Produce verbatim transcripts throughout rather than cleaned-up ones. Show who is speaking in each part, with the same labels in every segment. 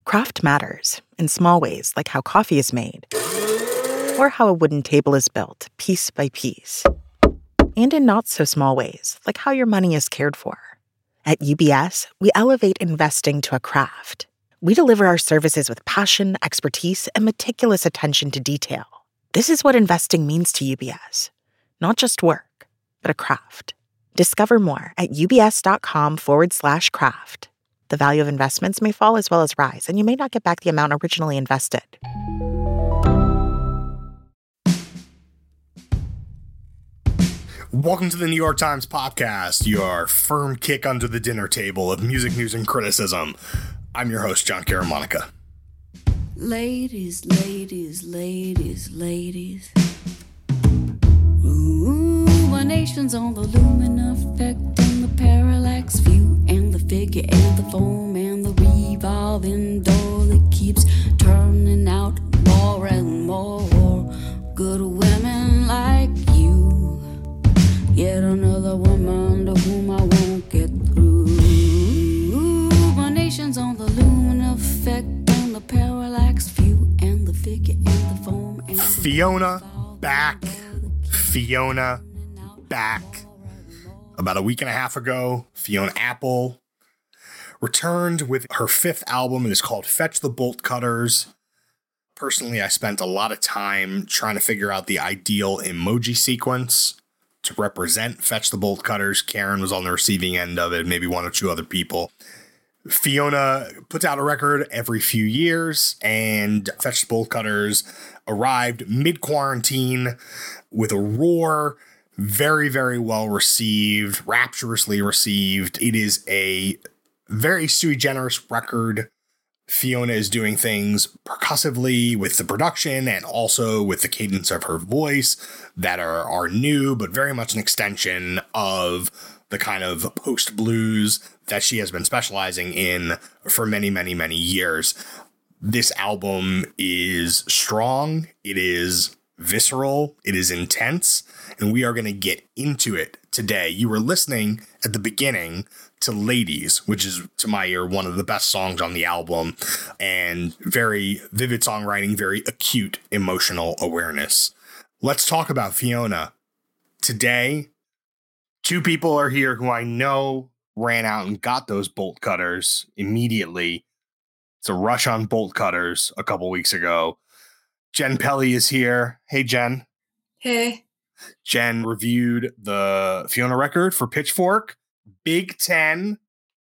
Speaker 1: Craft matters in small ways, like how coffee is made, or how a wooden table is built, piece by piece. And in not so small ways, like how your money is cared for. At U B S, we elevate investing to a craft. We deliver our services with passion, expertise, and meticulous attention to detail. This is what investing means to U B S. Not just work, but a craft. Discover more at ubs.com forward slash craft. The value of investments may fall as well as rise, and you may not get back the amount originally invested.
Speaker 2: Welcome to the New York Times podcast, your firm kick under the dinner table of music news and criticism. I'm your host, John Caramonica.
Speaker 3: Ladies, ladies, ladies, ladies. Ruminations on the lumen effect and the parallax view and the figure and the foam and the revolving door that keeps turning out more and more good women like you. Yet another woman to whom I won't get through. Ruminations on the lumen effect and the parallax view and the figure and the foam and the
Speaker 2: Fiona back. Fiona back. About a week and a half ago, Fiona Apple returned with her fifth album. It is called Fetch the Bolt Cutters. Personally, I spent a lot of time trying to figure out the ideal emoji sequence to represent Fetch the Bolt Cutters. Karen was on the receiving end of it, maybe one or two other people. Fiona puts out a record every few years, and Fetch the Bolt Cutters arrived mid-quarantine with a roar. Very, very well received, rapturously received. It is a very sui generis record. Fiona is doing things percussively with the production and also with the cadence of her voice that are, are new, but very much an extension of the kind of post-blues that she has been specializing in for many, many, many years. This album is strong. It is visceral. It is intense. And we are going to get into it today. You were listening at the beginning to Ladies, which is, to my ear, one of the best songs on the album, and very vivid songwriting, very acute emotional awareness. Let's talk about Fiona. Today, two people are here who I know ran out and got those bolt cutters immediately. It's a rush on bolt cutters a couple weeks ago. Jen Pelly is here. Hey, Jen.
Speaker 4: Hey.
Speaker 2: Jen reviewed the Fiona record for Pitchfork. Big Ten.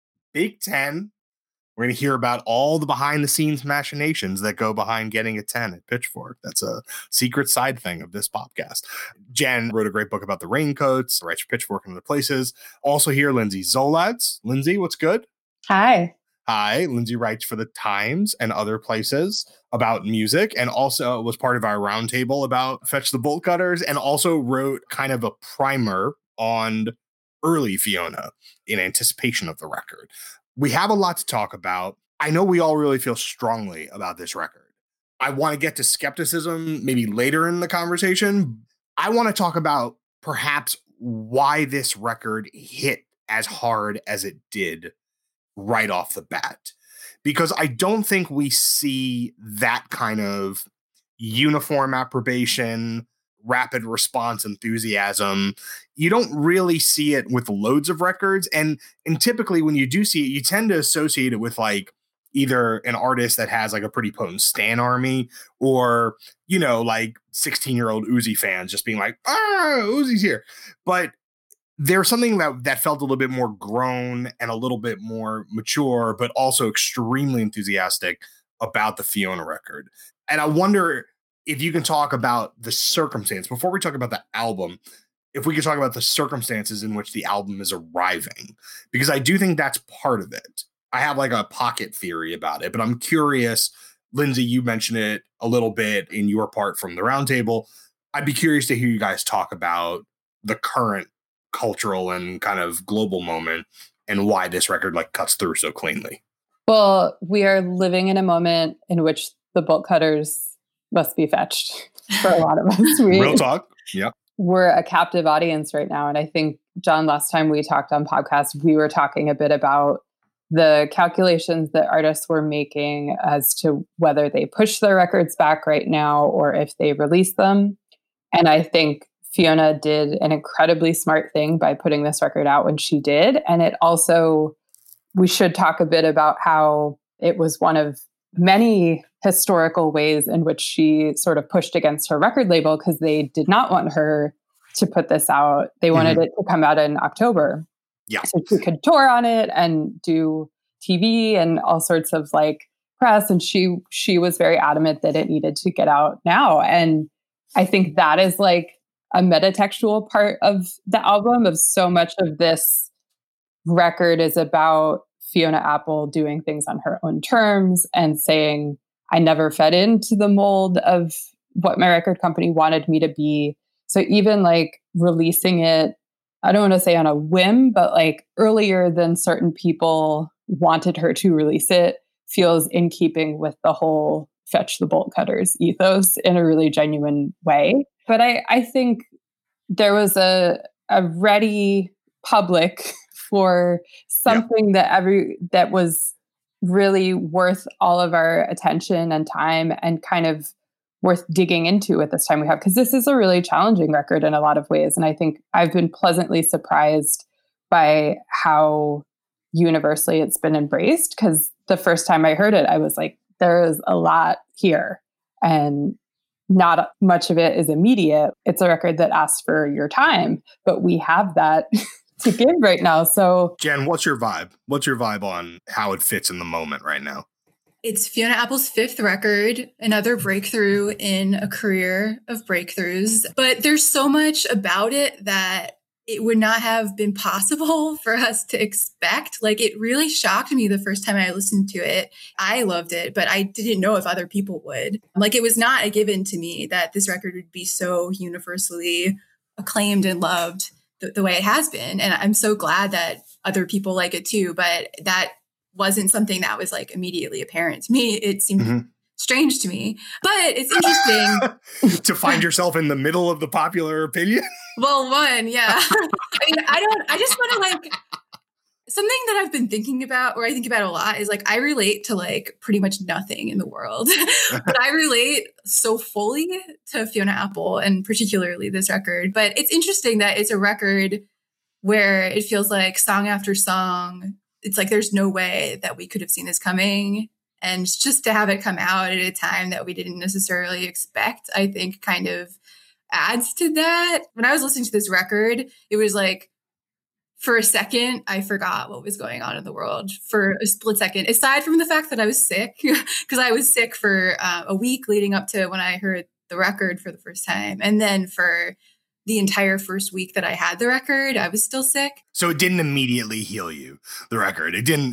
Speaker 2: Big Ten. We're going to hear about all the behind-the-scenes machinations that go behind getting a ten at Pitchfork. That's a secret side thing of this podcast. Jen wrote a great book about the raincoats, writes for Pitchfork and other places. Also here, Lindsay Zoladz. Lindsay, what's good?
Speaker 4: Hi.
Speaker 2: Hi. Lindsay writes for the Times and other places about music, and also was part of our roundtable about Fetch the Bolt Cutters, and also wrote kind of a primer on early Fiona in anticipation of the record. We have a lot to talk about. I know we all really feel strongly about this record. I want to get to skepticism maybe later in the conversation. I want to talk about perhaps why this record hit as hard as it did right off the bat. Because I don't think we see that kind of uniform approbation, rapid response enthusiasm. You don't really see it with loads of records. And, and typically when you do see it, you tend to associate it with like either an artist that has like a pretty potent stan army, or, you know, like sixteen year old Uzi fans just being like, ah, Uzi's here. But there's something that, that felt a little bit more grown and a little bit more mature, but also extremely enthusiastic about the Fiona record. And I wonder if you can talk about the circumstance, before we talk about the album, if we could talk about the circumstances in which the album is arriving, because I do think that's part of it. I have like a pocket theory about it, but I'm curious, Lindsay, you mentioned it a little bit in your part from the roundtable. I'd be curious to hear you guys talk about the current cultural and kind of global moment and why this record like cuts through so cleanly.
Speaker 4: Well, we are living in a moment in which the bolt cutters must be fetched for a lot of us. We,
Speaker 2: Real talk. Yeah.
Speaker 4: We're a captive audience right now. And I think, John, last time we talked on podcast, we were talking a bit about the calculations that artists were making as to whether they push their records back right now or if they release them. And I think Fiona did an incredibly smart thing by putting this record out when she did. And it also, we should talk a bit about how it was one of many historical ways in which she sort of pushed against her record label because they did not want her to put this out. They wanted mm-hmm. it to come out in October.
Speaker 2: Yeah.
Speaker 4: So she could tour on it and do T V and all sorts of like press. And she she was very adamant that it needed to get out now. And I think that is like a metatextual part of the album. Of so much of this record is about Fiona Apple doing things on her own terms and saying, I never fed into the mold of what my record company wanted me to be. So even like releasing it, I don't want to say on a whim, but like earlier than certain people wanted her to release it, feels in keeping with the whole Fetch the Bolt Cutters ethos in a really genuine way. But I, I think there was a, a ready public for something yeah. that every that was really worth all of our attention and time and kind of worth digging into at this time we have, because this is a really challenging record in a lot of ways. And I think I've been pleasantly surprised by how universally it's been embraced, because the first time I heard it, I was like, there is a lot here and not much of it is immediate. It's a record that asks for your time, but we have that to give right now. So
Speaker 2: Jen, what's your vibe? What's your vibe on how it fits in the moment right now?
Speaker 5: It's Fiona Apple's fifth record, another breakthrough in a career of breakthroughs. But there's so much about it that it would not have been possible for us to expect. Like, it really shocked me the first time I listened to it. I loved it, but I didn't know if other people would. Like, it was not a given to me that this record would be so universally acclaimed and loved the, the way it has been. And I'm so glad that other people like it too. But that wasn't something that was like immediately apparent to me. It seemed mm-hmm. strange to me, but it's interesting
Speaker 2: to find yourself in the middle of the popular opinion.
Speaker 5: Well, one, yeah. I mean, I don't, I just want to like, something that I've been thinking about, or I think about a lot, is like, I relate to like pretty much nothing in the world, but I relate so fully to Fiona Apple and particularly this record. But it's interesting that it's a record where it feels like song after song, it's like there's no way that we could have seen this coming. And just to have it come out at a time that we didn't necessarily expect, I think kind of adds to that. When I was listening to this record, it was like, for a second, I forgot what was going on in the world for a split second, aside from the fact that I was sick, because I was sick for uh, a week leading up to when I heard the record for the first time. And then for the entire first week that I had the record, I was still sick.
Speaker 2: So it didn't immediately heal you, the record. It didn't,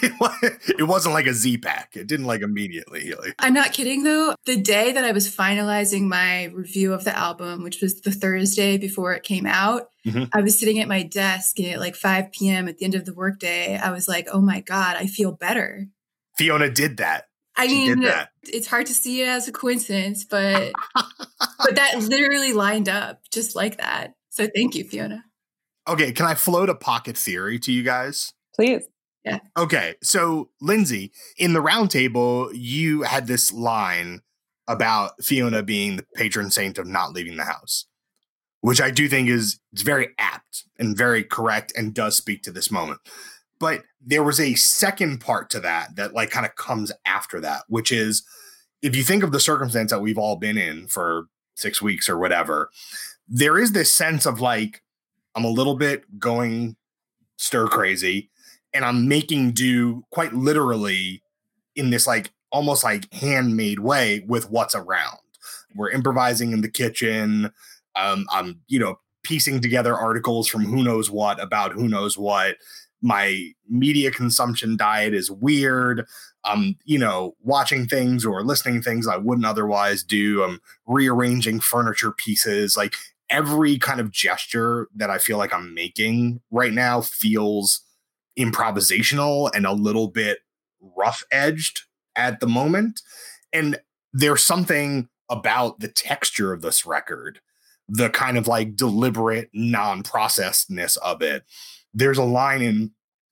Speaker 2: it wasn't like a Z-Pack. It didn't like immediately heal you.
Speaker 5: I'm not kidding though. The day that I was finalizing my review of the album, which was the Thursday before it came out, mm-hmm. I was sitting at my desk and at like five p.m. at the end of the workday, I was like, oh my God, I feel better.
Speaker 2: Fiona did that.
Speaker 5: I
Speaker 2: she
Speaker 5: mean,
Speaker 2: did that.
Speaker 5: It's hard to see it as a coincidence, but but that literally lined up just like that. So thank you, Fiona.
Speaker 2: Okay, can I float a pocket theory to you guys?
Speaker 4: Please.
Speaker 5: Yeah.
Speaker 2: Okay, so Lindsay, in the roundtable, you had this line about Fiona being the patron saint of not leaving the house, which I do think is it's very apt and very correct and does speak to this moment. But there was a second part to that that like kind of comes after that, which is if you think of the circumstance that we've all been in for six weeks or whatever, there is this sense of like, I'm a little bit going stir crazy and I'm making do quite literally in this like almost like handmade way with what's around. We're improvising in the kitchen. Um, I'm, you know, piecing together articles from who knows what about who knows what. My media consumption diet is weird. I'm, you know, watching things or listening to things I wouldn't otherwise do. I'm rearranging furniture pieces. Like every kind of gesture that I feel like I'm making right now feels improvisational and a little bit rough edged at the moment. And there's something about the texture of this record, the kind of like deliberate non-processedness of it. There's a line in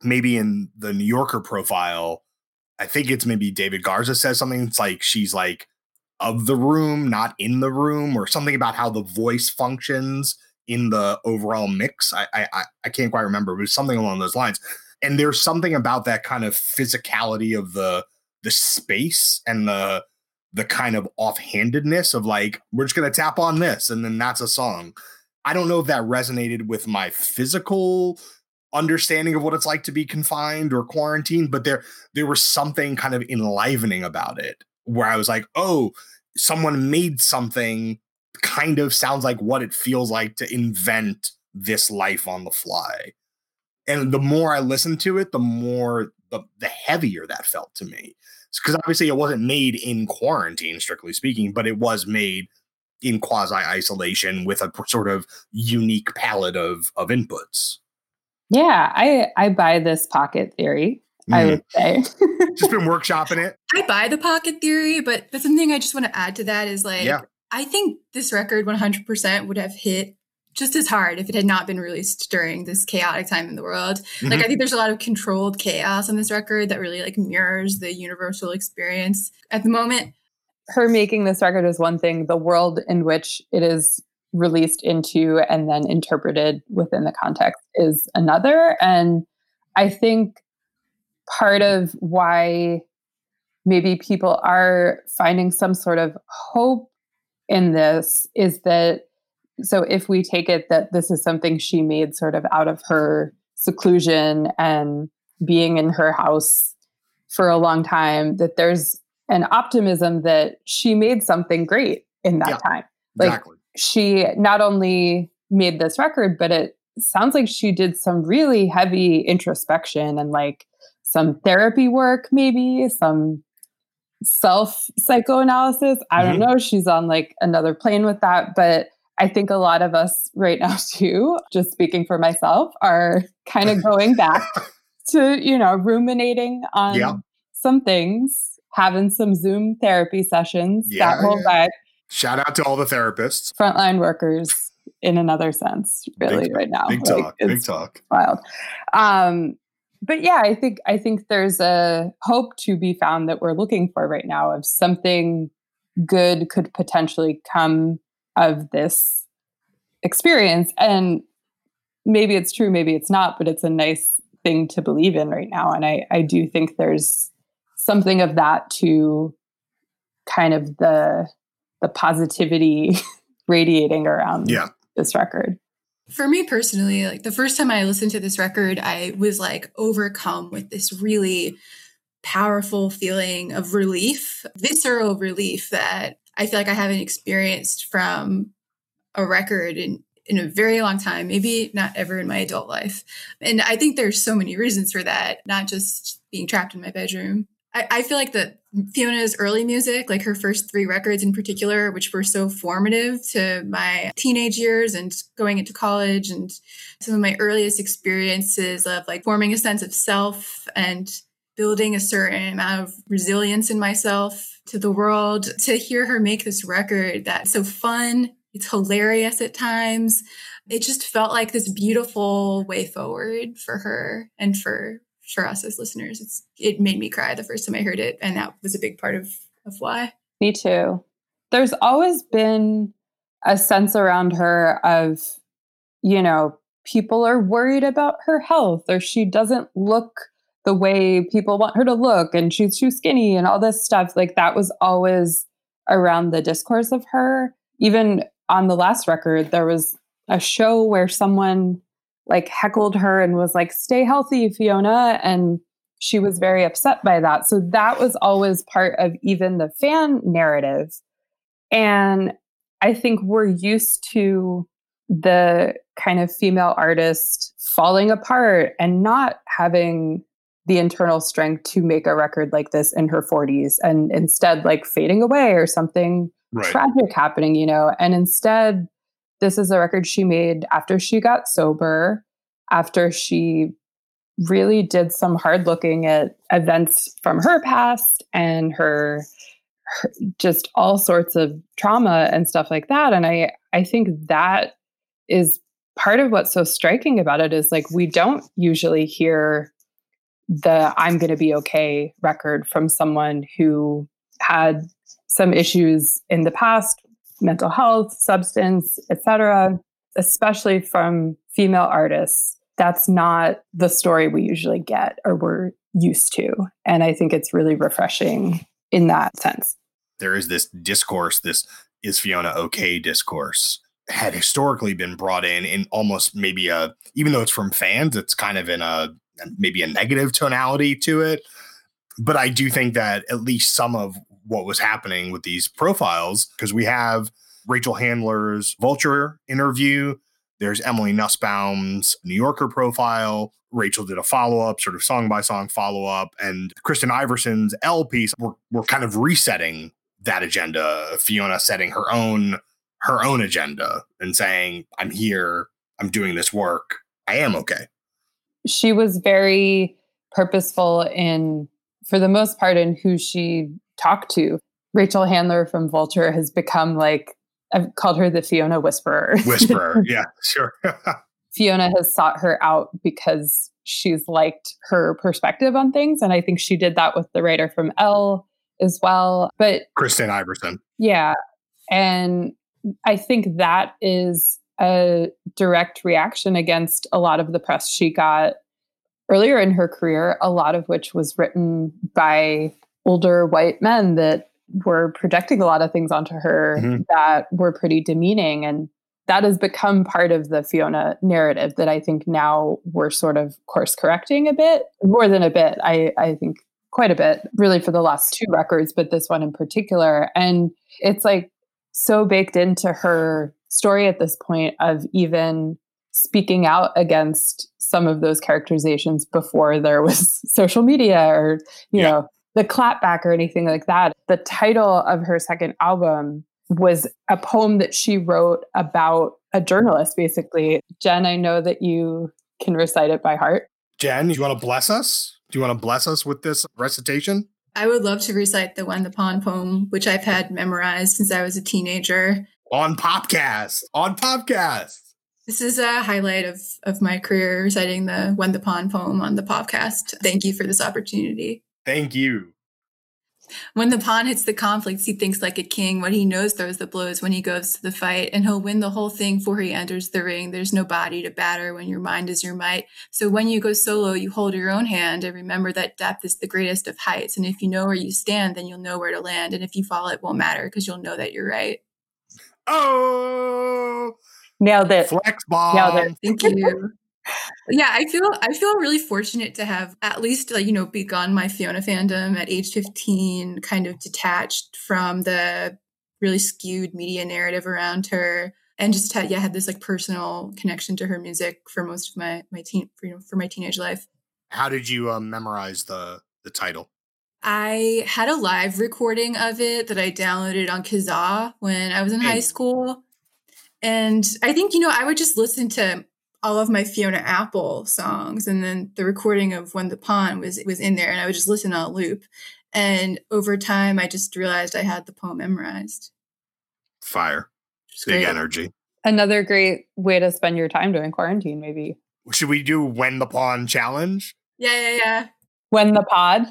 Speaker 2: maybe in the New Yorker profile, I think it's maybe David Garza says something. It's like she's like of the room, not in the room, or something about how the voice functions in the overall mix. I I I can't quite remember, but it's something along those lines. And there's something about that kind of physicality of the the space and the the kind of offhandedness of like, we're just gonna tap on this and then that's a song. I don't know if that resonated with my physical understanding of what it's like to be confined or quarantined, but there there was something kind of enlivening about it where I was like, oh, someone made something kind of sounds like what it feels like to invent this life on the fly. And the more I listened to it, the more the, the heavier that felt to me. Because obviously it wasn't made in quarantine, strictly speaking, but it was made in quasi-isolation with a sort of unique palette of of inputs.
Speaker 4: Yeah, I, I buy this pocket theory, mm. I would say.
Speaker 2: Just been workshopping it.
Speaker 5: I buy the pocket theory, but the thing I just want to add to that is like,
Speaker 2: yeah.
Speaker 5: I think this record one hundred percent would have hit just as hard if it had not been released during this chaotic time in the world. Mm-hmm. Like, I think there's a lot of controlled chaos on this record that really like mirrors the universal experience at the moment.
Speaker 4: Her making this record is one thing. The world in which it is released into and then interpreted within the context is another. And I think part of why maybe people are finding some sort of hope in this is that, so if we take it that this is something she made sort of out of her seclusion and being in her house for a long time, that there's an optimism that she made something great in that yeah, time. Like
Speaker 2: exactly.
Speaker 4: She not only made this record, but it sounds like she did some really heavy introspection and like some therapy work, maybe some self psychoanalysis. I mm-hmm. don't know. She's on like another plane with that, but I think a lot of us right now too, just speaking for myself, are kind of going back to, you know, ruminating on yeah. some things, having some Zoom therapy sessions,
Speaker 2: yeah,
Speaker 4: that whole
Speaker 2: yeah.
Speaker 4: vibe.
Speaker 2: Shout out to all the therapists.
Speaker 4: Frontline workers in another sense, really,
Speaker 2: big,
Speaker 4: right now.
Speaker 2: Big
Speaker 4: like,
Speaker 2: talk, big talk.
Speaker 4: Wild. Um, but yeah, I think I think there's a hope to be found that we're looking for right now of something good could potentially come of this experience. And maybe it's true, maybe it's not, but it's a nice thing to believe in right now. And I, I do think there's something of that to kind of the the positivity radiating around
Speaker 2: yeah.
Speaker 4: this record.
Speaker 5: For me personally, like the first time I listened to this record, I was like overcome with this really powerful feeling of relief, visceral relief that I feel like I haven't experienced from a record in, in a very long time, maybe not ever in my adult life. And I think there's so many reasons for that, not just being trapped in my bedroom. I, I feel like that Fiona's early music, like her first three records in particular, which were so formative to my teenage years and going into college, and some of my earliest experiences of like forming a sense of self and building a certain amount of resilience in myself to the world. To hear her make this record that's so fun, it's hilarious at times. It just felt like this beautiful way forward for her and for for us as listeners. It's it made me cry the first time I heard it, and that was a big part of of why.
Speaker 4: Me too. There's always been a sense around her of, you know, people are worried about her health, or she doesn't look the way people want her to look, and she's too skinny and all this stuff. Like that was always around the discourse of her. Even on the last record, there was a show where someone like heckled her and was like, "Stay healthy, Fiona." And she was very upset by that. So that was always part of even the fan narrative. And I think we're used to the kind of female artist falling apart and not having the internal strength to make a record like this in her forties, and instead like fading away or something right. tragic happening, you know. And instead, this is a record she made after she got sober, after she really did some hard looking at events from her past and her, her just all sorts of trauma and stuff like that. And I, I think that is part of what's so striking about it is like, we don't usually hear the I'm Gonna Be Okay record from someone who had some issues in the past, mental health, substance, et cetera, especially from female artists. That's not the story we usually get or we're used to. And I think it's really refreshing in that sense.
Speaker 2: There is this discourse, this is Fiona okay discourse had historically been brought in in almost maybe a, even though it's from fans, it's kind of in a, maybe a negative tonality to it. But I do think that at least some of what was happening with these profiles, because we have Rachel Handler's Vulture interview, there's Emily Nussbaum's New Yorker profile. Rachel did a follow-up, sort of song by song follow-up, and Kristen Iverson's Elle piece. We're, we're kind of resetting that agenda. Fiona setting her own her own agenda and saying, I'm here, I'm doing this work, I am okay.
Speaker 4: She was very purposeful in, for the most part, in who she talked to. Rachel Handler from Vulture has become like, I've called her the Fiona Whisperer.
Speaker 2: Whisperer, yeah, sure.
Speaker 4: Fiona has sought her out because she's liked her perspective on things. And I think she did that with the writer from Elle as well. But
Speaker 2: Kristen Iverson.
Speaker 4: Yeah. And I think that is a direct reaction against a lot of the press she got earlier in her career, a lot of which was written by older white men that were projecting a lot of things onto her mm-hmm. that were pretty demeaning. And that has become part of the Fiona narrative that I think now we're sort of course correcting a bit, more than a bit. I, I think quite a bit, really, for the last two records, but this one in particular. And it's like so baked into her story at this point of even speaking out against some of those characterizations before there was social media or, you yeah. know, the clapback or anything like that. The title of her second album was a poem that she wrote about a journalist, basically. Jen, I know that you can recite it by heart.
Speaker 2: Jen, do you want to bless us? Do you want to bless us with this recitation?
Speaker 5: I would love to recite the When the Pond poem, which I've had memorized since I was a teenager.
Speaker 2: On Popcast. On Popcast.
Speaker 5: This is a highlight of, of my career, reciting the When the Pond poem on the Popcast. Thank you for this opportunity.
Speaker 2: Thank you.
Speaker 5: When the pawn hits the conflicts, he thinks like a king. What he knows throws the blows when he goes to the fight. And he'll win the whole thing before he enters the ring. There's no body to batter when your mind is your might. So when you go solo, you hold your own hand and remember that depth is the greatest of heights. And if you know where you stand, then you'll know where to land. And if you fall, it won't matter because you'll know that you're right.
Speaker 2: Oh!
Speaker 4: Nailed it.
Speaker 2: Flex bomb.
Speaker 4: Nailed it.
Speaker 5: Thank you. Yeah, I feel I feel really fortunate to have at least, like, you know, begun my Fiona fandom at age fifteen, kind of detached from the really skewed media narrative around her, and just had yeah had this like personal connection to her music for most of my my teen for, you know, for my teenage life.
Speaker 2: How did you um, memorize the the title?
Speaker 5: I had a live recording of it that I downloaded on Kazaa when I was in hey. high school, and I think, you know, I would just listen to all of my Fiona Apple songs, and then the recording of When the Pawn was was in there, and I would just listen on a loop. And over time, I just realized I had the poem memorized.
Speaker 2: Fire, big
Speaker 5: great.
Speaker 2: energy.
Speaker 4: Another great way to spend your time during quarantine, maybe.
Speaker 2: Should we do When the Pawn challenge?
Speaker 5: Yeah, yeah, yeah.
Speaker 4: When the pod.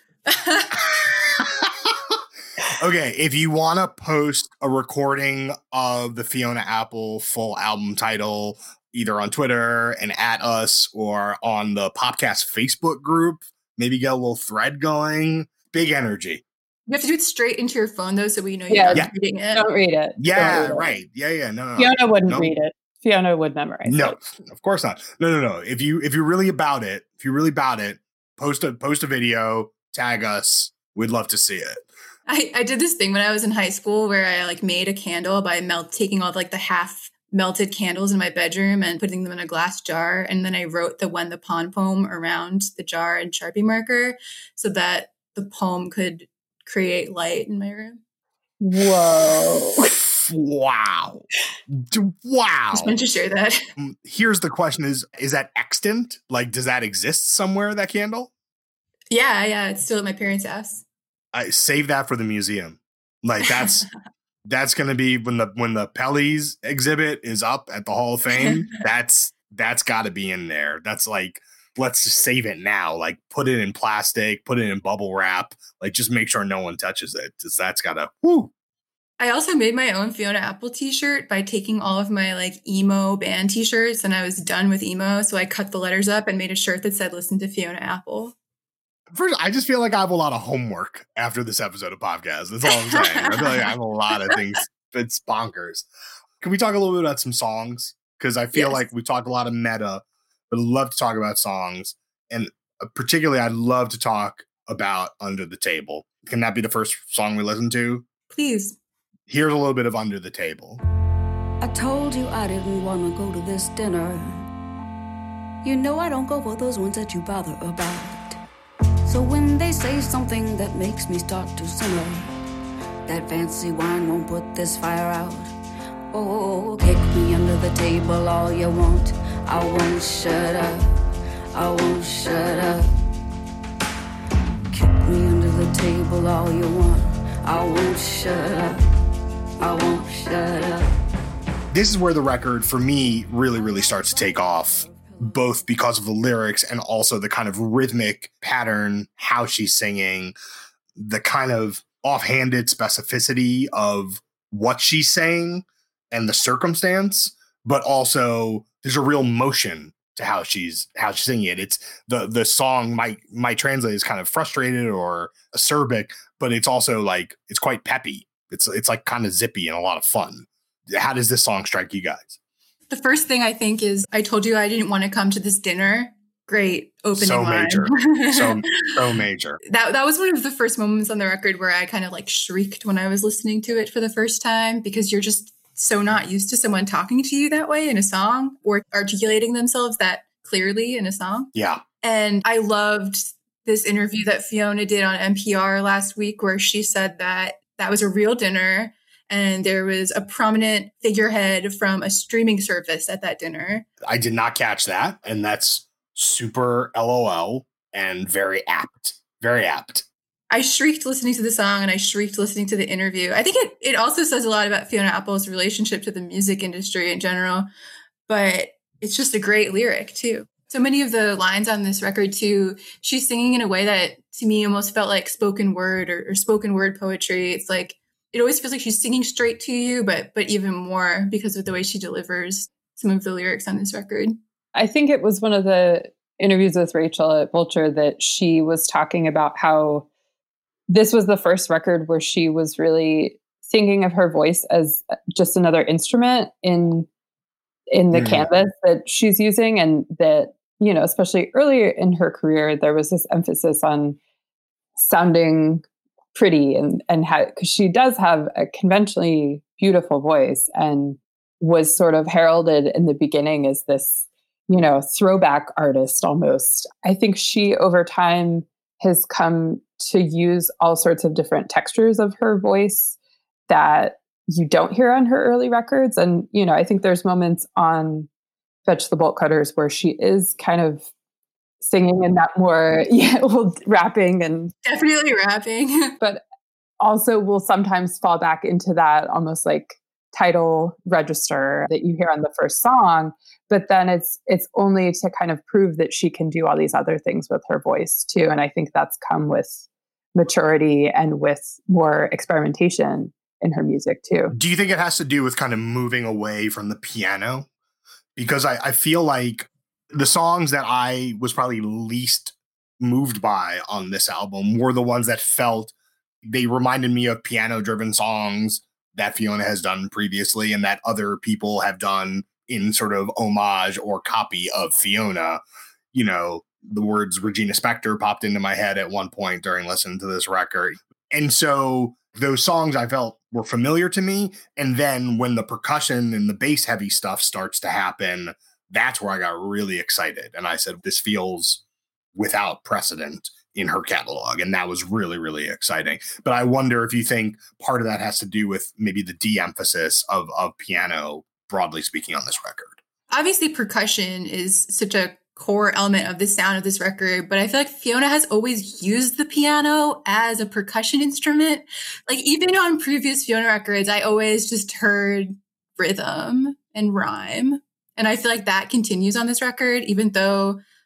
Speaker 2: Okay, if you want to post a recording of the Fiona Apple full album title, either on Twitter and at us or on the Popcast Facebook group, maybe get a little thread going. Big energy.
Speaker 5: You have to do it straight into your phone, though, so we know you're
Speaker 4: yeah,
Speaker 5: not
Speaker 2: yeah.
Speaker 5: reading it.
Speaker 4: Don't read it.
Speaker 2: Yeah,
Speaker 4: read
Speaker 2: right.
Speaker 4: It.
Speaker 2: Yeah, yeah. No, no.
Speaker 4: Fiona wouldn't
Speaker 2: no.
Speaker 4: read it. Fiona would memorize
Speaker 2: no,
Speaker 4: it.
Speaker 2: No, of course not. No, no, no. If you if you're really about it, if you're really about it, post a post a video, tag us. We'd love to see it.
Speaker 5: I, I did this thing when I was in high school where I like made a candle by melt taking all like the half melted candles in my bedroom and putting them in a glass jar. And then I wrote the When the Pawn poem around the jar in Sharpie marker so that the poem could create light in my room.
Speaker 4: Whoa.
Speaker 2: Wow. Wow.
Speaker 5: Just wanted to share that.
Speaker 2: Here's the question is, is that extant? Like, does that exist somewhere, that candle?
Speaker 5: Yeah, yeah. It's still at my parents' house.
Speaker 2: I save that for the museum. Like that's that's gonna be when the when the Pellies exhibit is up at the Hall of Fame. that's that's got to be in there. That's like let's just save it now. Like put it in plastic, put it in bubble wrap, like just make sure no one touches it. Because that's gotta, whoo.
Speaker 5: I also made my own Fiona Apple t-shirt by taking all of my like emo band t-shirts, and I was done with emo. So I cut the letters up and made a shirt that said, listen to Fiona Apple.
Speaker 2: First, I just feel like I have a lot of homework after this episode of podcast. That's all I'm saying. I feel like I have a lot of things. It's bonkers. Can we talk a little bit about some songs? Because I feel
Speaker 5: Yes.
Speaker 2: like we talked a lot of meta, but I'd love to talk about songs. And particularly, I'd love to talk about Under the Table. Can that be the first song we listen to?
Speaker 5: Please.
Speaker 2: Here's a little bit of Under the Table.
Speaker 3: I told you I didn't want to go to this dinner. You know I don't go for those ones that you bother about. So when they say something that makes me start to simmer, that fancy wine won't put this fire out. Oh, kick me under the table all you want. I won't shut up. I won't shut up. Kick me under the table all you want. I won't shut up. I won't shut up.
Speaker 2: This is where the record, for me, really, really starts to take off, both because of the lyrics and also the kind of rhythmic pattern, how she's singing, the kind of offhanded specificity of what she's saying and the circumstance, but also there's a real motion to how she's how she's singing it. It's the the song might might translate as kind of frustrated or acerbic, but it's also like it's quite peppy. It's it's like kind of zippy and a lot of fun. How does this song strike you guys?
Speaker 5: The first thing I think is, I told you I didn't want to come to this dinner. Great opening
Speaker 2: So
Speaker 5: line.
Speaker 2: major. so so major.
Speaker 5: That that was one of the first moments on the record where I kind of like shrieked when I was listening to it for the first time, because you're just so not used to someone talking to you that way in a song or articulating themselves that clearly in a song.
Speaker 2: Yeah.
Speaker 5: And I loved this interview that Fiona did on N P R last week, where she said that that was a real dinner and there was a prominent figurehead from a streaming service at that dinner.
Speaker 2: I did not catch that, and that's super LOL and very apt. Very apt.
Speaker 5: I shrieked listening to the song and I shrieked listening to the interview. I think it, it also says a lot about Fiona Apple's relationship to the music industry in general, but it's just a great lyric too. So many of the lines on this record too, she's singing in a way that to me almost felt like spoken word or, or spoken word poetry. It's like, it always feels like she's singing straight to you, but but even more because of the way she delivers some of the lyrics on this record.
Speaker 4: I think it was one of the interviews with Rachel at Vulture that she was talking about how this was the first record where she was really thinking of her voice as just another instrument in in the mm. canvas that she's using, and that, you know, especially earlier in her career, there was this emphasis on sounding pretty and and because she does have a conventionally beautiful voice and was sort of heralded in the beginning as this, you know, throwback artist almost. I think she over time has come to use all sorts of different textures of her voice that you don't hear on her early records. And, you know, I think there's moments on Fetch the Bolt Cutters where she is kind of singing in that more, yeah, well, rapping and
Speaker 5: definitely rapping,
Speaker 4: but also will sometimes fall back into that almost like title register that you hear on the first song. But then it's it's only to kind of prove that she can do all these other things with her voice too. And I think that's come with maturity and with more experimentation in her music too.
Speaker 2: Do you think it has to do with kind of moving away from the piano? Because I, I feel like the songs that I was probably least moved by on this album were the ones that felt, they reminded me of piano-driven songs that Fiona has done previously and that other people have done in sort of homage or copy of Fiona. You know, the words Regina Spektor popped into my head at one point during listening to this record. And so those songs I felt were familiar to me. And then when the percussion and the bass heavy stuff starts to happen, that's where I got really excited. And I said, this feels without precedent in her catalog. And that was really, really exciting. But I wonder if you think part of that has to do with maybe the de-emphasis of, of piano, broadly speaking, on this record.
Speaker 5: Obviously, percussion is such a core element of the sound of this record, but I feel like Fiona has always used the piano as a percussion instrument. Like even on previous Fiona records, I always just heard rhythm and rhyme. And I feel like that continues on this record, even though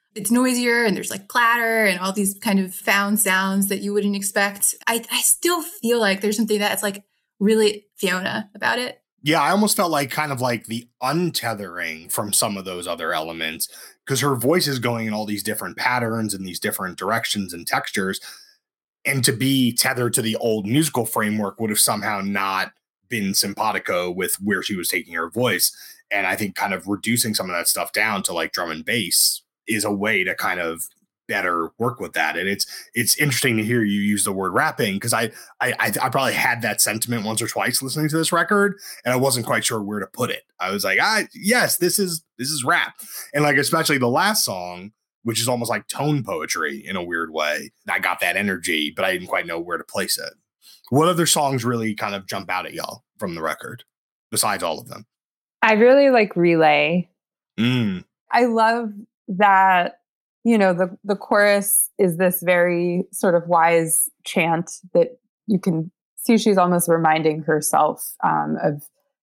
Speaker 5: it's noisier and there's like clatter and all these kind of found sounds that you wouldn't expect. I, I still feel like there's something that's like really Fiona about it.
Speaker 2: Yeah, I almost felt like kind of like the untethering from some of those other elements, because her voice is going in all these different patterns and these different directions and textures. And to be tethered to the old musical framework would have somehow not been simpatico with where she was taking her voice. And I think kind of reducing some of that stuff down to like drum and bass is a way to kind of better work with that. And it's it's interesting to hear you use the word rapping, because I, I I probably had that sentiment once or twice listening to this record, and I wasn't quite sure where to put it. I was like, ah, yes, this is this is rap. And like especially the last song, which is almost like tone poetry in a weird way. I got that energy, but I didn't quite know where to place it. What other songs really kind of jump out at y'all from the record, besides all of them?
Speaker 4: I really like Relay.
Speaker 2: Mm.
Speaker 4: I love that, you know, the, the chorus is this very sort of wise chant that you can see she's almost reminding herself um, of,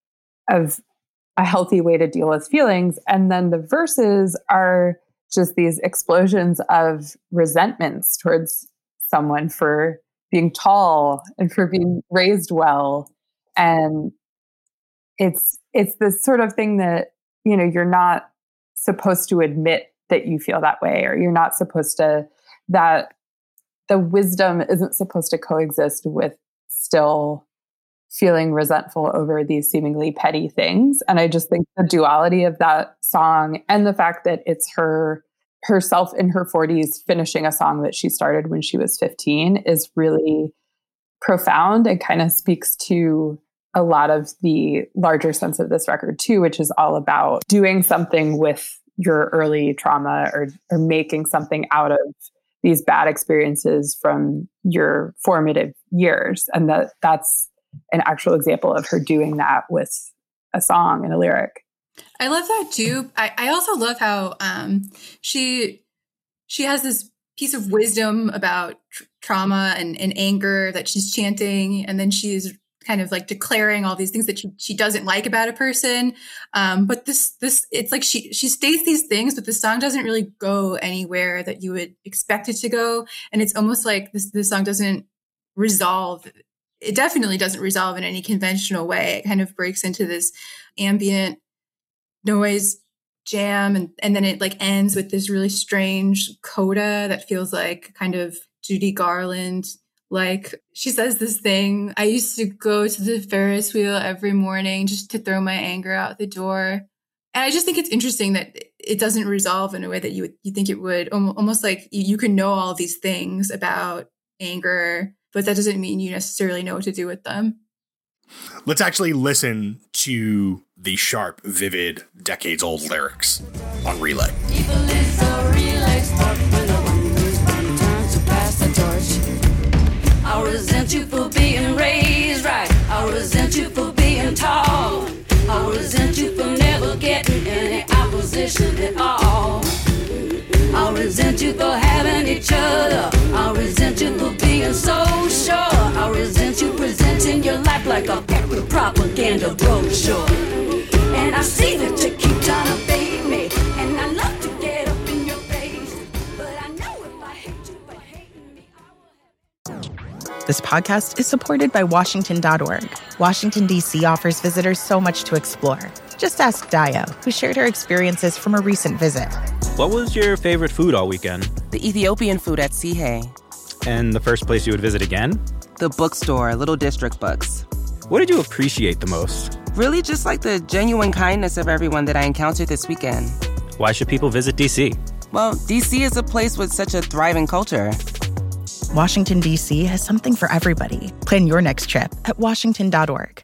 Speaker 4: of a healthy way to deal with feelings. And then the verses are just these explosions of resentments towards someone for being tall and for being raised well. And it's it's this sort of thing that, you know, you're not supposed to admit that you feel that way, or you're not supposed to, that the wisdom isn't supposed to coexist with still feeling resentful over these seemingly petty things. And I just think the duality of that song and the fact that it's her herself in her forties finishing a song that she started when she was fifteen is really profound and kind of speaks to a lot of the larger sense of this record too, which is all about doing something with your early trauma, or, or making something out of these bad experiences from your formative years. And that that's an actual example of her doing that with a song and a lyric.
Speaker 5: I love that too. I, I also love how um, she she has this piece of wisdom about tr- trauma and, and anger that she's chanting, and then she's kind of like declaring all these things that she, she doesn't like about a person. Um, but this this it's like she she states these things, but the song doesn't really go anywhere that you would expect it to go. And it's almost like this this song doesn't resolve. It definitely doesn't resolve in any conventional way. It kind of breaks into this ambient noise jam, and, and then it like ends with this really strange coda that feels like kind of Judy Garland. Like she says this thing, I used to go to the Ferris wheel every morning just to throw my anger out the door. And I just think it's interesting that it doesn't resolve in a way that you would, you think it would. Almost like you can know all these things about anger, but that doesn't mean you necessarily know what to do with them.
Speaker 2: Let's actually listen to the sharp, vivid, decades-old lyrics on Relay.
Speaker 3: Evil is a relay spark when the one who's been turned to pass the torch. I resent you for being raised right. I resent you for being tall. I resent you for never getting any opposition at all. I resent you for having each other. I resent you for being so sure. I resent you presenting your life like a propaganda brochure. And I see that you keep trying to bait me, and I love to get up in your face, but I know if I hate you, but hating me, I will have...
Speaker 1: This podcast is supported by Washington dot org. Washington, D C offers visitors so much to explore. Just ask Dio, who shared her experiences from a recent visit.
Speaker 6: What was your favorite food all weekend?
Speaker 7: The Ethiopian food at Sihe.
Speaker 6: And the first place you would visit again?
Speaker 7: The bookstore, Little District Books.
Speaker 6: What did you appreciate the most?
Speaker 7: Really just like the genuine kindness of everyone that I encountered this weekend.
Speaker 6: Why should people visit D C?
Speaker 7: Well, D C is a place with such a thriving culture.
Speaker 1: Washington, D C has something for everybody. Plan your next trip at Washington dot org.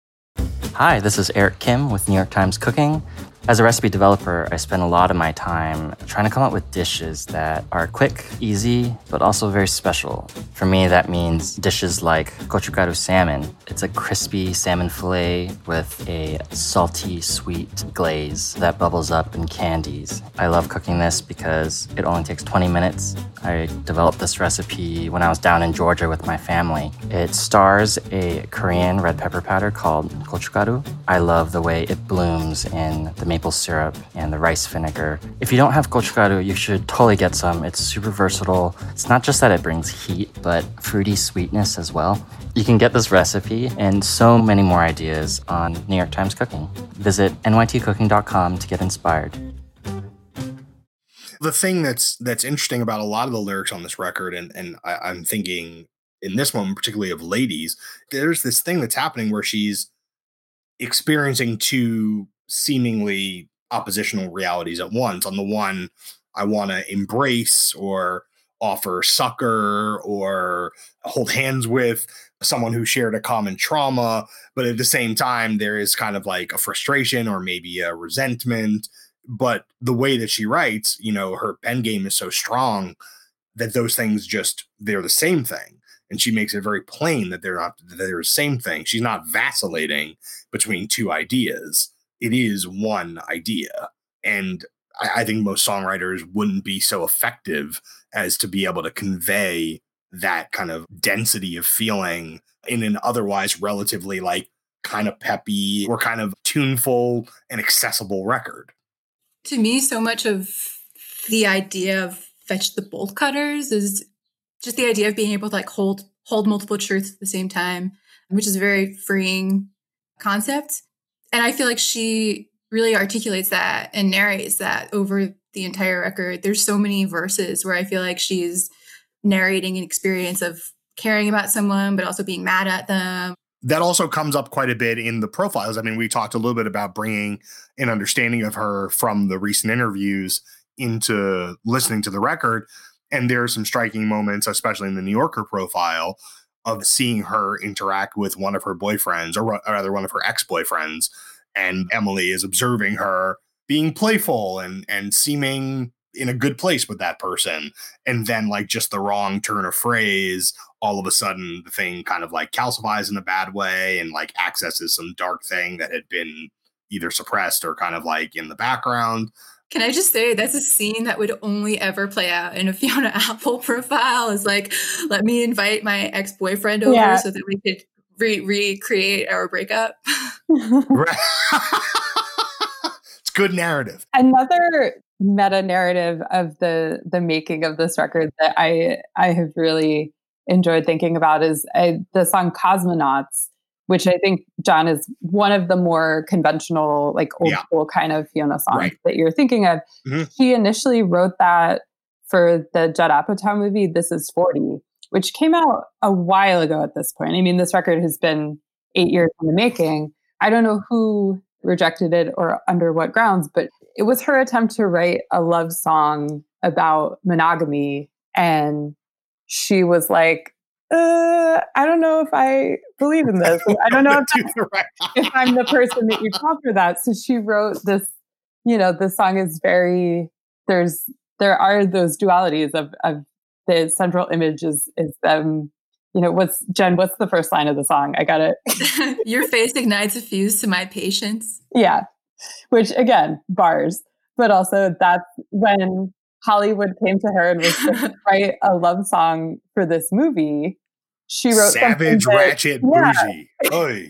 Speaker 8: Hi, this is Eric Kim with New York Times Cooking. As a recipe developer, I spend a lot of my time trying to come up with dishes that are quick, easy, but also very special. For me, that means dishes like gochugaru salmon. It's a crispy salmon fillet with a salty, sweet glaze that bubbles up and candies. I love cooking this because it only takes twenty minutes. I developed this recipe when I was down in Georgia with my family. It stars a Korean red pepper powder called gochugaru. I love the way it blooms in the maple syrup and the rice vinegar. If you don't have gochugaru, you should totally get some. It's super versatile. It's not just that it brings heat, but fruity sweetness as well. You can get this recipe and so many more ideas on New York Times Cooking. Visit N Y T cooking dot com to get inspired.
Speaker 2: The thing that's that's interesting about a lot of the lyrics on this record, and, and I, I'm thinking in this moment particularly of Ladies, there's this thing that's happening where she's experiencing two seemingly oppositional realities at once. On the one, I want to embrace or offer succor or hold hands with someone who shared a common trauma, but at the same time, there is kind of like a frustration or maybe a resentment. But the way that she writes, you know, her pen game is so strong that those things just, they're the same thing. And she makes it very plain that they're not, that they're the same thing. She's not vacillating between two ideas. It is one idea. And I, I think most songwriters wouldn't be so effective as to be able to convey that kind of density of feeling in an otherwise relatively like kind of peppy or kind of tuneful and accessible record.
Speaker 5: To me, so much of the idea of Fetch the Bolt Cutters is just the idea of being able to like hold hold multiple truths at the same time, which is a very freeing concept. And I feel like she really articulates that and narrates that over the entire record. There's so many verses where I feel like she's narrating an experience of caring about someone, but also being mad at them.
Speaker 2: That also comes up quite a bit in the profiles. I mean, we talked a little bit about bringing an understanding of her from the recent interviews into listening to the record. And there are some striking moments, especially in the New Yorker profile, of seeing her interact with one of her boyfriends, or rather one of her ex-boyfriends. And Emily is observing her being playful and, and seeming in a good place with that person. And then like just the wrong turn of phrase, all of a sudden the thing kind of like calcifies in a bad way and like accesses some dark thing that had been either suppressed or kind of like in the background.
Speaker 5: Can I just say that's a scene that would only ever play out in a Fiona Apple profile, is like, let me invite my ex-boyfriend over yeah. so that we could re- recreate our breakup.
Speaker 2: Right. It's good narrative.
Speaker 4: Another meta narrative of the the making of this record that I I have really enjoyed thinking about is I, the song Cosmonauts, which I think, John, is one of the more conventional, like old yeah. school kind of Fiona songs right. that you're thinking of. Mm-hmm. He initially wrote that for the Judd Apatow movie, This Is forty, which came out a while ago at this point. I mean, this record has been eight years in the making. I don't know who rejected it or under what grounds, but it was her attempt to write a love song about monogamy. And she was like, uh, I don't know if I believe in this. I don't know if, right. if I'm the person that you call for that. So she wrote this, you know, the song is very, there's, there are those dualities of, of the central image is, is them, you know, what's, Jen, what's the first line of the song? I got it.
Speaker 5: Your face ignites a fuse to my patience.
Speaker 4: Yeah. Which again, bars, but also that's when Hollywood came to her and was to write a love song for this movie. She wrote
Speaker 2: Savage,
Speaker 4: that,
Speaker 2: Ratchet,
Speaker 4: yeah.
Speaker 2: Bougie.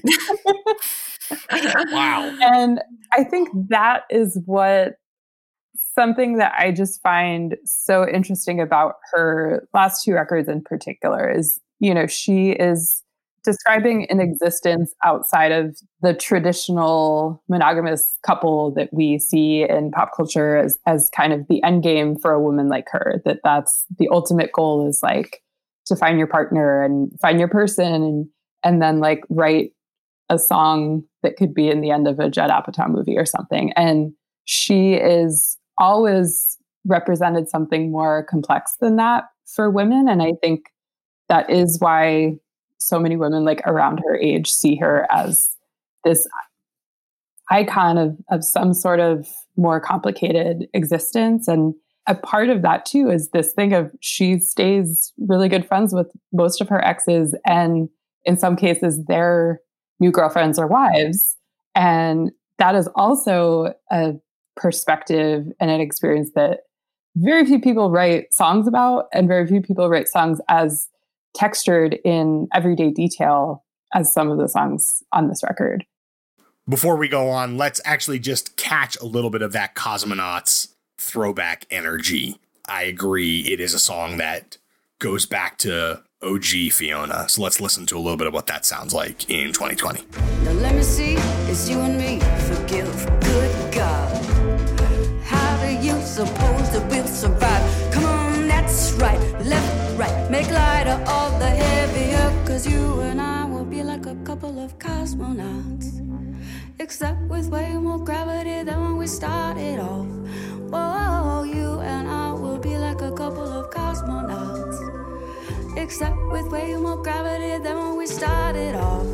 Speaker 2: Wow.
Speaker 4: And I think that is what something that I just find so interesting about her last two records in particular is, you know, she is describing an existence outside of the traditional monogamous couple that we see in pop culture as, as kind of the end game for a woman like her, that that's the ultimate goal is like to find your partner and find your person and, and then like write a song that could be in the end of a Judd Apatow movie or something. And she is always represented something more complex than that for women. And I think that is why so many women like around her age see her as this icon of, of some sort of more complicated existence. And a part of that too is this thing of she stays really good friends with most of her exes. And in some cases, their new girlfriends or wives. And that is also a perspective and an experience that very few people write songs about, and very few people write songs as textured in everyday detail as some of the songs on this record.
Speaker 2: Before we go on, let's actually just catch a little bit of that Cosmonauts throwback energy. I agree. It is a song that goes back to O G Fiona. So let's listen to a little bit of what that sounds like in twenty twenty.
Speaker 3: Now let me see, it's you and me, forgive, good God. How do you suppose that we'll survive? Come on, that's right, left, right, make light of all the heavier, cause you and I will be like a couple of cosmonauts, except with way more gravity than when we started off. Whoa, you and I will be like a couple of cosmonauts, except with way more gravity than when we started off.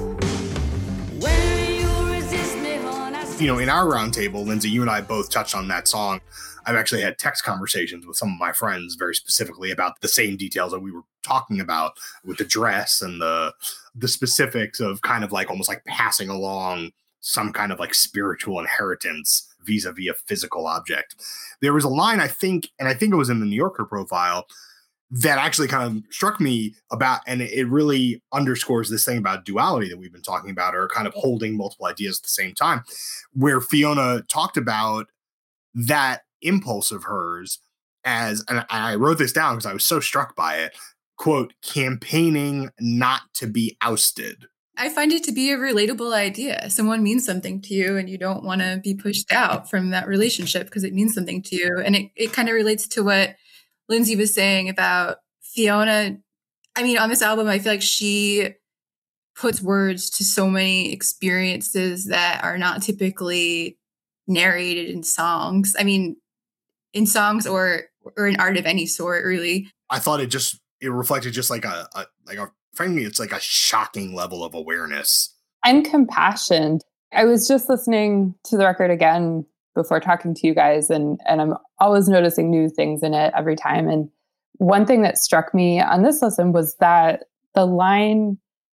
Speaker 3: When you resist me, hon, I
Speaker 2: You know, in our roundtable, Lindsay, you and I both touched on that song. I've actually had text conversations with some of my friends very specifically about the same details that we were talking about with the dress and the the specifics of kind of like almost like passing along some kind of like spiritual inheritance vis-a-vis a physical object. There was a line, I think, and I think it was in the New Yorker profile, that actually kind of struck me about, and it really underscores this thing about duality that we've been talking about, or kind of holding multiple ideas at the same time, where Fiona talked about that impulse of hers as, and I wrote this down because I was so struck by it, quote, campaigning not to be ousted.
Speaker 5: I find it to be a relatable idea. Someone means something to you and you don't want to be pushed out from that relationship because it means something to you. And it, it kind of relates to what Lindsay was saying about Fiona. I mean, on this album, I feel like she puts words to so many experiences that are not typically narrated in songs. I mean, in songs or or in art of any sort, really.
Speaker 2: I thought it just, it reflected just like a, a like a, frankly, it's like a shocking level of awareness.
Speaker 4: And compassion. I was just listening to the record again before talking to you guys, and, and I'm always noticing new things in it every time. And one thing that struck me on this listen was that the line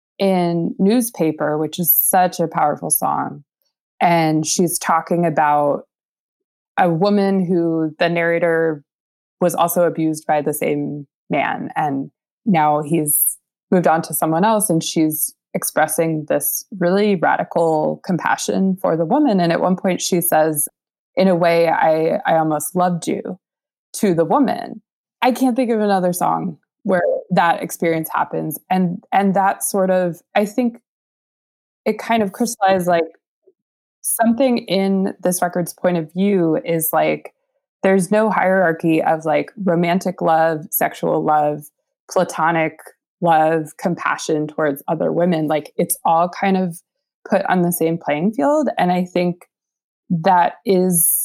Speaker 4: in Newspaper, which is such a powerful song, and she's talking about a woman who the narrator was also abused by the same man, and now he's moved on to someone else, and she's expressing this really radical compassion for the woman. And at one point she says, in a way, I, I almost loved you, to the woman. I can't think of another song where that experience happens. And, and that sort of, I think it kind of crystallized like something in this record's point of view is like, there's no hierarchy of like romantic love, sexual love, platonic love, compassion towards other women. Like it's all kind of put on the same playing field. And I think that is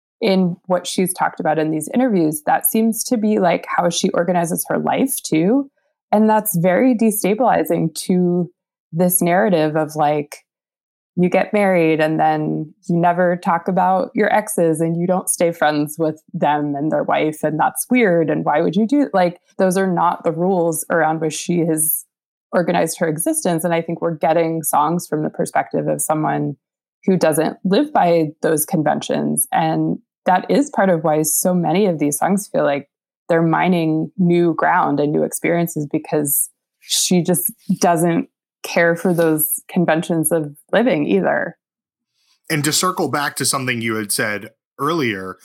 Speaker 4: in what she's talked about in these interviews, that seems to be like how she organizes her life too. And that's very destabilizing to this narrative of like, you get married and then you never talk about your exes and you don't stay friends with them and their wife. And that's weird. And why would you do like, those are not the rules around which she has organized her existence. And I think we're getting songs from the perspective of someone who doesn't live by those conventions. And that is part of why so many of these songs feel like they're mining new ground and new experiences, because she just doesn't care for those conventions of living either.
Speaker 2: And to circle back to something you had said earlier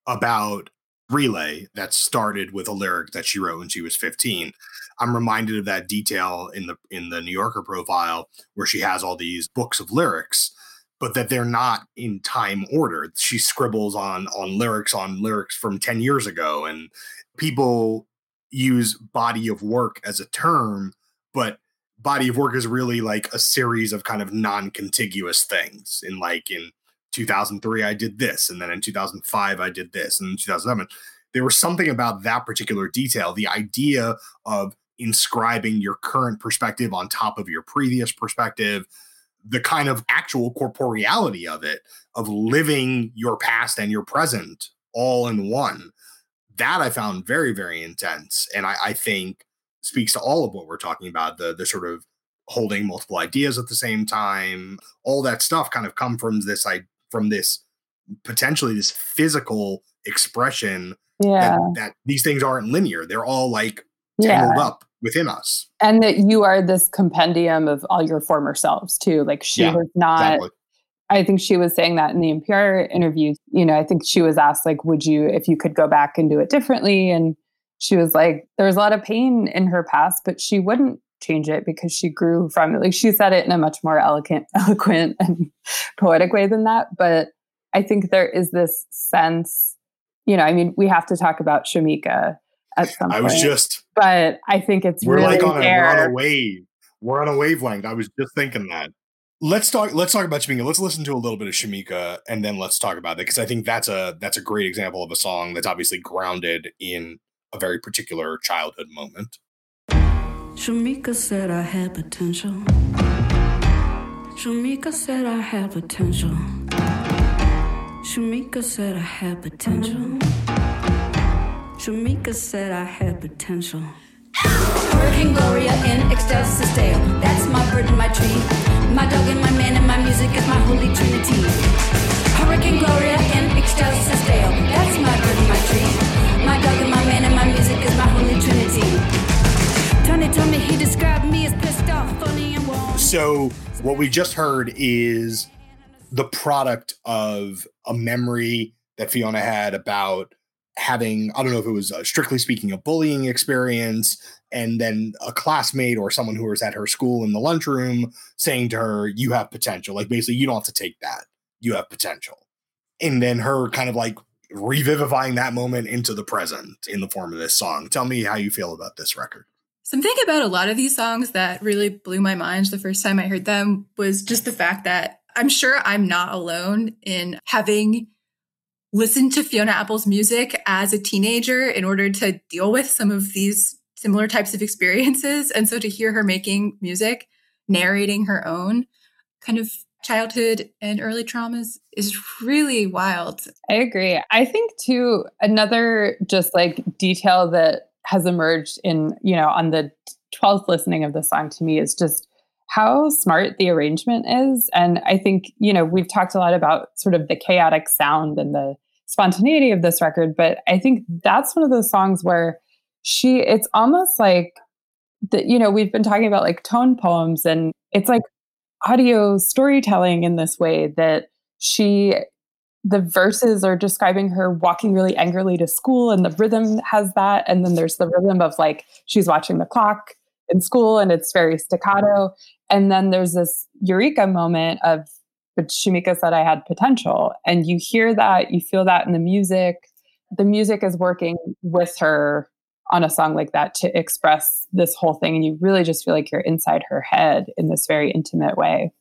Speaker 2: about Relay that started with a lyric that she wrote when she was fifteen, I'm reminded of that detail in the in the New Yorker profile where she has all these books of lyrics, but that they're not in time order. She scribbles on on lyrics on lyrics from ten years ago, and people use body of work as a term, but body of work is really like a series of kind of non-contiguous things. In like in two thousand three, I did this. And then in two thousand five, I did this. And in two thousand seven, there was something about that particular detail. The idea of inscribing your current perspective on top of your previous perspective, the kind of actual corporeality of it, of living your past and your present all in one. That I found very, very intense. And I, I think speaks to all of what we're talking about, the the sort of holding multiple ideas at the same time. All that stuff kind of come from this I from this potentially this physical expression.
Speaker 4: Yeah.
Speaker 2: That, that these things aren't linear. They're all like tangled
Speaker 4: yeah.
Speaker 2: up within us.
Speaker 4: And that you are this compendium of all your former selves too. Like she
Speaker 2: yeah,
Speaker 4: was not
Speaker 2: exactly.
Speaker 4: I think she was saying that in the N P R interview. You know, I think she was asked, like, would you, if you could go back and do it differently? And she was like, there was a lot of pain in her past, but she wouldn't change it because she grew from it. Like, she said it in a much more eloquent, eloquent and poetic way than that. But I think there is this sense, you know, I mean, we have to talk about Shamika at some
Speaker 2: I
Speaker 4: point.
Speaker 2: was just,
Speaker 4: but I think it's
Speaker 2: we're
Speaker 4: really
Speaker 2: like on a,
Speaker 4: there.
Speaker 2: we're on a wave. We're on a wavelength. I was just thinking that. Let's talk. Let's talk about Shamika. Let's listen to a little bit of Shamika, and then let's talk about it, because I think that's a that's a great example of a song that's obviously grounded in a very particular childhood moment.
Speaker 3: Shamika said I had potential. Shamika said I had potential. Shamika said I had potential. Shamika said I had potential. Hurricane Gloria in Excelsis Dale. That's my bird and my tree. My dog and my man and my music is my holy trinity. Hurricane Gloria in Excelsis Dale. That's my bird and my tree. My dog and my man and my music is my holy trinity. Tony told me he described me as pissed off, funny and warm.
Speaker 2: So what we just heard is the product of a memory that Fiona had about having, I don't know if it was uh, strictly speaking, a bullying experience, and then a classmate or someone who was at her school in the lunchroom saying to her, you have potential. Like, basically, you don't have to take that. You have potential. And then her kind of like revivifying that moment into the present in the form of this song. Tell me how you feel about this record.
Speaker 5: Something about a lot of these songs that really blew my mind the first time I heard them was just the fact that I'm sure I'm not alone in having listened to Fiona Apple's music as a teenager in order to deal with some of these similar types of experiences. And so to hear her making music, narrating her own kind of childhood and early traumas is really wild.
Speaker 4: I agree. I think too, another just like detail that has emerged in, you know, on the twelfth listening of the song to me is just how smart the arrangement is. And I think, you know, we've talked a lot about sort of the chaotic sound and the spontaneity of this record, but I think that's one of those songs where she, it's almost like that, you know, we've been talking about like tone poems, and it's like audio storytelling in this way that she, the verses are describing her walking really angrily to school, and the rhythm has that. And then there's the rhythm of like, she's watching the clock in school and it's very staccato. And then there's this eureka moment of, but Shamika said I had potential. And you hear that, you feel that in the music. The music is working with her on a song like that to express this whole thing. And you really just feel like you're inside her head in this very intimate way.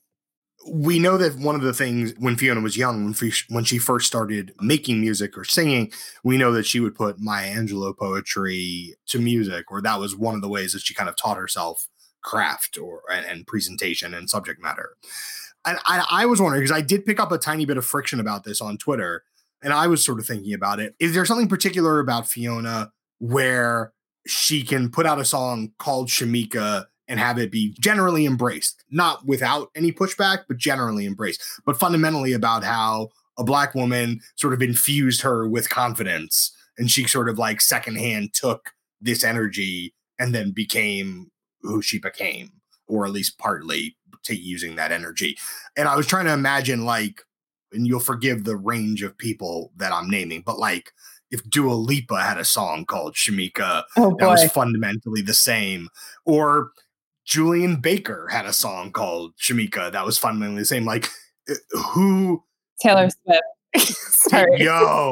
Speaker 2: We know that one of the things when Fiona was young, when, she, when she first started making music or singing, we know that she would put Maya Angelou poetry to music, or that was one of the ways that she kind of taught herself craft or and, and presentation and subject matter. And I, I was wondering, because I did pick up a tiny bit of friction about this on Twitter, and I was sort of thinking about it. Is there something particular about Fiona where she can put out a song called Shamika and have it be generally embraced, not without any pushback, but generally embraced, but fundamentally about how a Black woman sort of infused her with confidence, and she sort of like secondhand took this energy and then became who she became, or at least partly to using that energy. And I was trying to imagine, like, and you'll forgive the range of people that I'm naming, but like if Dua Lipa had a song called Shamika,
Speaker 4: oh,
Speaker 2: that was fundamentally the same, or Julian Baker had a song called Shamika that was fundamentally the same. Like, who?
Speaker 4: Taylor Swift. Sorry.
Speaker 2: Yo.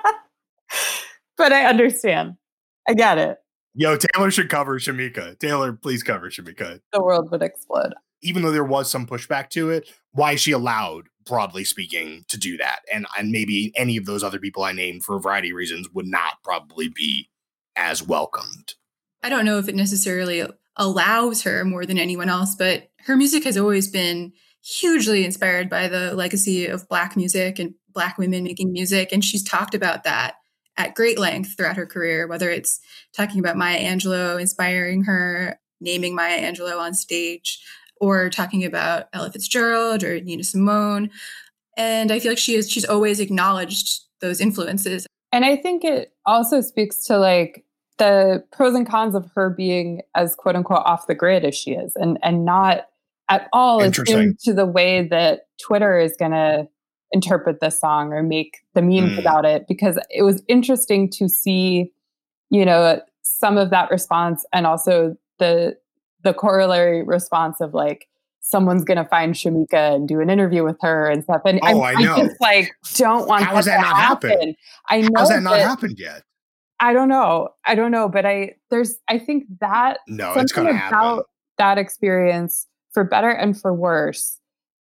Speaker 4: But I understand. I get it.
Speaker 2: Yo, Taylor should cover Shamika. Taylor, please cover Shamika.
Speaker 4: The world would explode.
Speaker 2: Even though there was some pushback to it, why is she allowed, broadly speaking, to do that? And, and maybe any of those other people I named, for a variety of reasons, would not probably be as welcomed.
Speaker 5: I don't know if it necessarily allows her more than anyone else, but her music has always been hugely inspired by the legacy of Black music and Black women making music. And she's talked about that at great length throughout her career, whether it's talking about Maya Angelou inspiring her, naming Maya Angelou on stage, or talking about Ella Fitzgerald or Nina Simone. And I feel like she is, she's always acknowledged those influences.
Speaker 4: And I think it also speaks to like the pros and cons of her being as quote unquote off the grid as she is, and, and not at all attuned to the way that Twitter is going to interpret this song or make the memes
Speaker 2: Mm.
Speaker 4: about it, because it was interesting to see, you know, some of that response and also the the corollary response of like, someone's going to find Shamika and do an interview with her and stuff. And
Speaker 2: Oh,
Speaker 4: I,
Speaker 2: I know.
Speaker 4: I just like don't want
Speaker 2: How
Speaker 4: that
Speaker 2: has that
Speaker 4: to
Speaker 2: not
Speaker 4: happen.
Speaker 2: happened?
Speaker 4: I know
Speaker 2: How's that not
Speaker 4: that-
Speaker 2: happened yet?
Speaker 4: I don't know. I don't know, but I there's I think that
Speaker 2: No, it's
Speaker 4: something
Speaker 2: going to happen.
Speaker 4: about that experience, for better and for worse,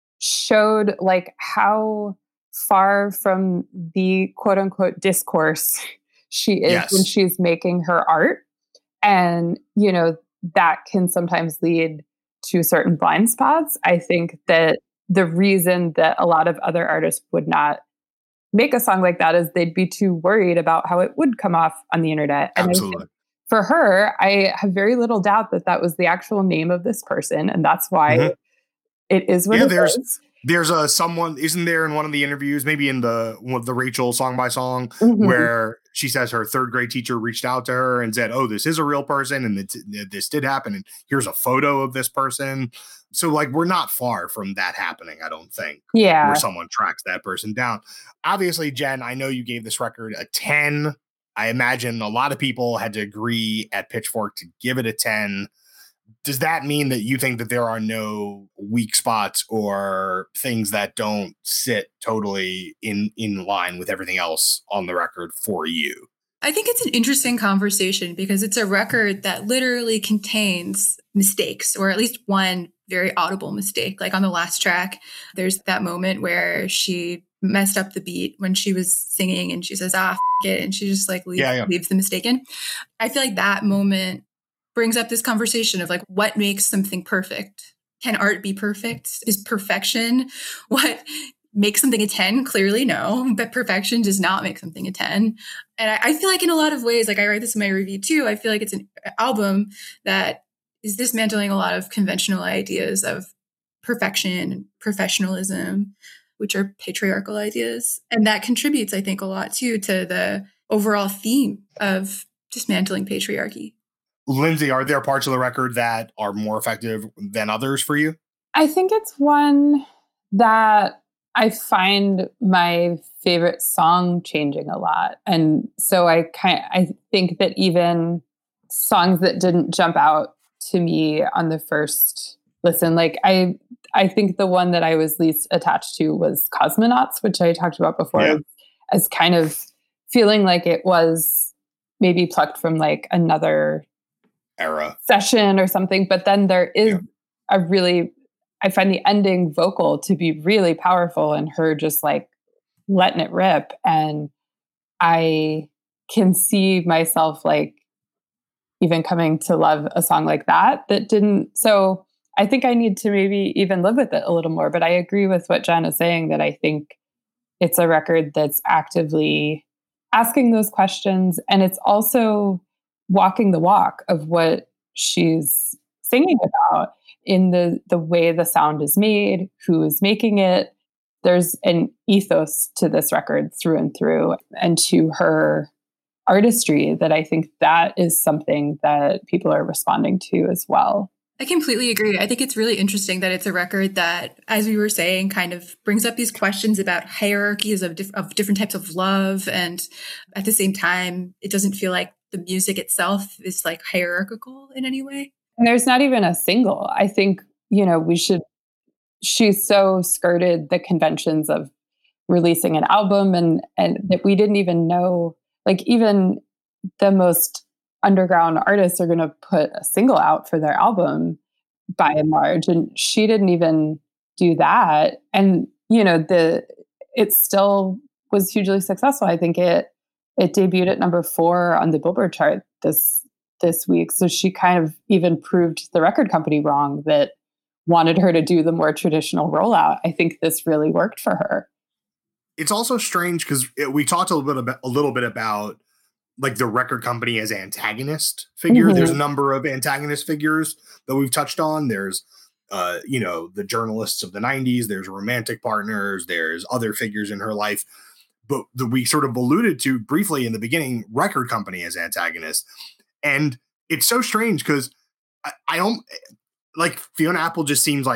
Speaker 4: showed like how far from the quote unquote discourse she is
Speaker 2: Yes.
Speaker 4: when she's making her art. And, you know, that can sometimes lead to certain blind spots. I think that the reason that a lot of other artists would not make a song like that is they'd be too worried about how it would come off on the internet. And I
Speaker 2: Absolutely.
Speaker 4: think for her, I have very little doubt that that was the actual name of this person. And that's why
Speaker 2: Mhm.
Speaker 4: it is what
Speaker 2: Yeah,
Speaker 4: it
Speaker 2: there's-
Speaker 4: is.
Speaker 2: There's a someone, isn't there, in one of the interviews, maybe in the one of the Rachel song by song,
Speaker 4: Mhm.
Speaker 2: where she says her third grade teacher reached out to her and said, "Oh, this is a real person, and it's, this did happen, and here's a photo of this person." So, like, we're not far from that happening, I don't think,
Speaker 4: Yeah.
Speaker 2: where someone tracks that person down. Obviously, Jen, I know you gave this record a ten. I imagine a lot of people had to agree at Pitchfork to give it a ten. Does that mean that you think that there are no weak spots or things that don't sit totally in, in line with everything else on the record for you?
Speaker 5: I think it's an interesting conversation because it's a record that literally contains mistakes, or at least one very audible mistake. Like on the last track, there's that moment where she messed up the beat when she was singing and she says, ah, f- it. And she just like leaves,
Speaker 2: Yeah, yeah.
Speaker 5: leaves the mistake in. I feel like that moment brings up this conversation of like, what makes something perfect? Can art be perfect? Is perfection what makes something a ten? Clearly no, but perfection does not make something a ten. And I, I feel like in a lot of ways, like I write this in my review too, I feel like it's an album that is dismantling a lot of conventional ideas of perfection and professionalism, which are patriarchal ideas. And that contributes, I think, a lot too to the overall theme of dismantling patriarchy.
Speaker 2: Lindsay, are there parts of the record that are more effective than others for you?
Speaker 4: I think it's one that I find my favorite song changing a lot. And so I kind I think that even songs that didn't jump out to me on the first listen, like I I think the one that I was least attached to was Cosmonauts, which I talked about before,
Speaker 2: Yeah.
Speaker 4: as, as kind of feeling like it was maybe plucked from like another
Speaker 2: Era.
Speaker 4: session or something. But then there is
Speaker 2: Yeah.
Speaker 4: a really, I find the ending vocal to be really powerful and her just like letting it rip. And I can see myself like even coming to love a song like that, that didn't. So I think I need to maybe even live with it a little more. But I agree with what Jen is saying, that I think it's a record that's actively asking those questions. And it's also walking the walk of what she's singing about in the, the way the sound is made, who is making it. There's an ethos to this record through and through, and to her artistry that I think that is something that people are responding to as well.
Speaker 5: I completely agree. I think it's really interesting that it's a record that, as we were saying, kind of brings up these questions about hierarchies of, diff- of different types of love. And at the same time, it doesn't feel like the music itself is like hierarchical in any way.
Speaker 4: And there's not even a single. I think, you know, we should, she's so skirted the conventions of releasing an album, and, and that we didn't even know, like even the most underground artists are going to put a single out for their album by and large. And she didn't even do that. And, you know, the, it still was hugely successful. I think it, it debuted at number four on the Billboard chart this, this week. So she kind of even proved the record company wrong that wanted her to do the more traditional rollout. I think this really worked for her.
Speaker 2: It's also strange because we talked a little bit about, a little bit about like the record company as antagonist figure.
Speaker 4: Mhm.
Speaker 2: There's a number of antagonist figures that we've touched on. There's, uh, you know, the journalists of the nineties, there's romantic partners, there's other figures in her life. But the, we sort of alluded to briefly in the beginning, record company as antagonist. And it's so strange because I, I don't like Fiona Apple just seems like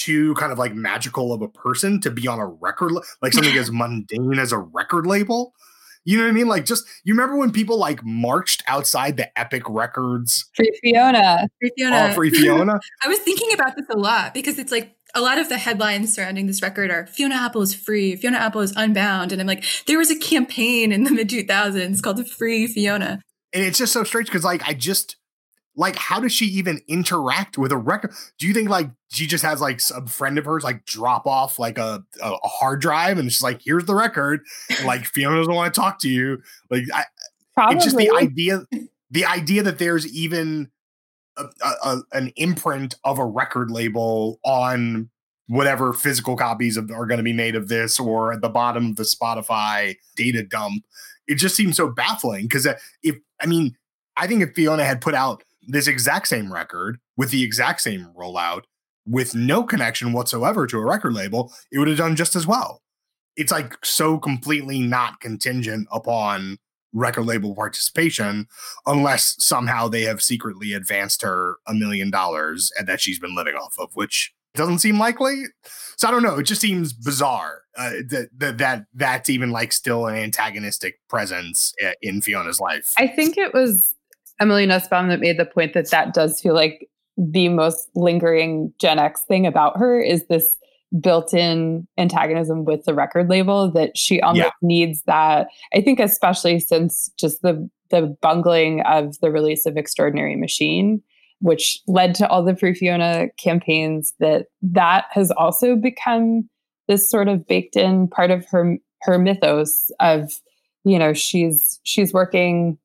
Speaker 2: too kind of like magical of a person to be on a record, la- like something as mundane as a record label. You know what I mean? Like, just, you remember when people like marched outside the Epic Records?
Speaker 4: Free Fiona.
Speaker 5: Free Fiona.
Speaker 2: Oh, Free Fiona.
Speaker 5: I was thinking about this a lot because it's like a lot of the headlines surrounding this record are Fiona Apple is free, Fiona Apple is unbound. And I'm like, there was a campaign in the mid two thousands called Free Fiona.
Speaker 2: And it's just so strange because like, I just, like, how does she even interact with a record? Do you think like she just has like some friend of hers like drop off like a, a, a hard drive and she's like, here's the record. And, like, Fiona doesn't want to talk to you. Like, I,
Speaker 4: Probably.
Speaker 2: it's just the idea, the idea that there's even a, a, a, an imprint of a record label on whatever physical copies of, are going to be made of this, or at the bottom of the Spotify data dump. It just seems so baffling because if, I mean, I think if Fiona had put out this exact same record with the exact same rollout with no connection whatsoever to a record label, it would have done just as well. It's like so completely not contingent upon record label participation unless somehow they have secretly advanced her a million dollars and that she's been living off of, which doesn't seem likely. So I don't know. It just seems bizarre uh, that, that, that that's even like still an antagonistic presence in Fiona's life.
Speaker 4: I think it was Emily Nussbaum that made the point that that does feel like the most lingering Gen X thing about her is this built-in antagonism with the record label, that she almost yeah. needs that. I think especially since just the the bungling of the release of Extraordinary Machine, which led to all the Free Fiona campaigns, that that has also become this sort of baked in part of her her mythos of, you know, she's she's working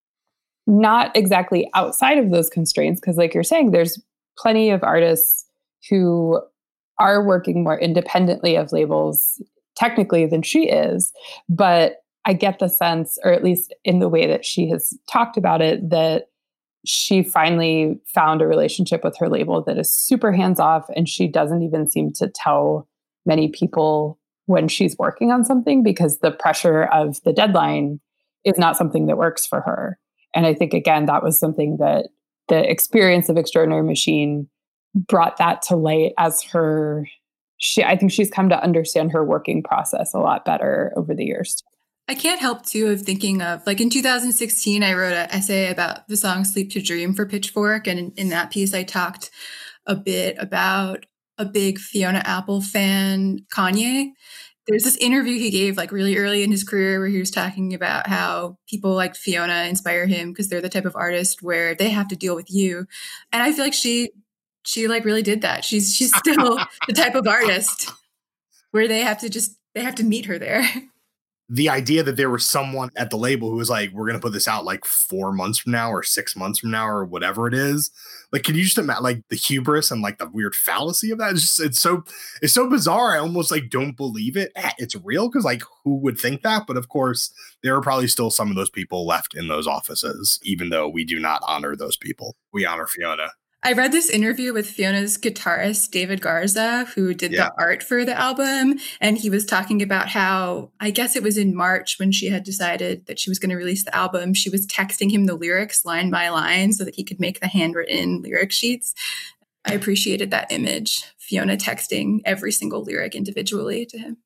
Speaker 4: not exactly outside of those constraints, because like you're saying, there's plenty of artists who are working more independently of labels technically than she is. But I get the sense, or at least in the way that she has talked about it, that she finally found a relationship with her label that is super hands-off, and she doesn't even seem to tell many people when she's working on something, because the pressure of the deadline is not something that works for her. And I think, again, that was something that the experience of Extraordinary Machine brought that to light as her, she, I think she's come to understand her working process a lot better over the years.
Speaker 5: I can't help too of thinking of, like, in two thousand sixteen, I wrote an essay about the song Sleep to Dream for Pitchfork. And in, in that piece, I talked a bit about a big Fiona Apple fan, Kanye. There's this interview he gave like really early in his career where he was talking about how people like Fiona inspire him because they're the type of artist where they have to deal with you. And I feel like she, she like really did that. She's, she's still the type of artist where they have to just, they have to meet her there.
Speaker 2: The idea that there was someone at the label who was like, we're going to put this out like four months from now or six months from now or whatever it is. Like, can you just imagine like the hubris and like the weird fallacy of that? It's just, it's so, it's so bizarre. I almost like don't believe it. It's real. Cause like who would think that? But of course there are probably still some of those people left in those offices, even though we do not honor those people. We honor Fiona.
Speaker 5: I read this interview with Fiona's guitarist, David Garza, who did yeah. the art for the album. And he was talking about how, I guess it was in March when she had decided that she was going to release the album, she was texting him the lyrics line by line so that he could make the handwritten lyric sheets. I appreciated that image, Fiona texting every single lyric individually to him.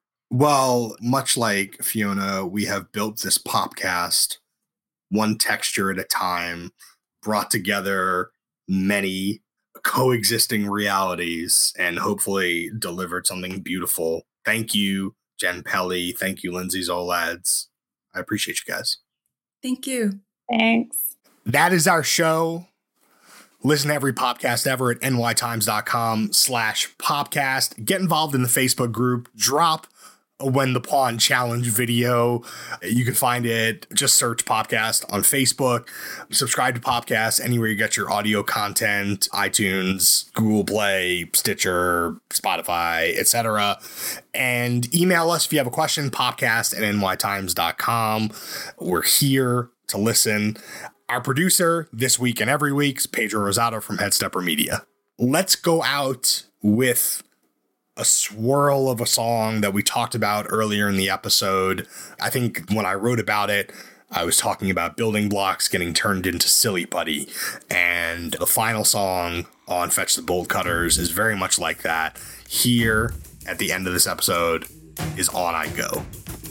Speaker 2: Well, much like Fiona, we have built this popcast one texture at a time, brought together many coexisting realities, and hopefully delivered something beautiful. Thank you, Jen Pelly. Thank you, Lindsay Zolads. I appreciate you guys.
Speaker 5: Thank you.
Speaker 4: Thanks.
Speaker 2: That is our show. Listen to every podcast ever at nytimes.com slash popcast. Get involved in the Facebook group. Drop When the Pawn Challenge video. You can find it. Just search Popcast on Facebook. Subscribe to Popcast anywhere you get your audio content, iTunes, Google Play, Stitcher, Spotify, et cetera. And email us if you have a question, popcast at nytimes dot com. We're here to listen. Our producer this week and every week is Pedro Rosado from Headstepper Media. Let's go out with a swirl of a song that we talked about earlier in the episode. I think when I wrote about it, I was talking about building blocks getting turned into Silly Putty, and the final song on Fetch the Bolt Cutters is very much like that. Here, at the end of this episode, is On I Go.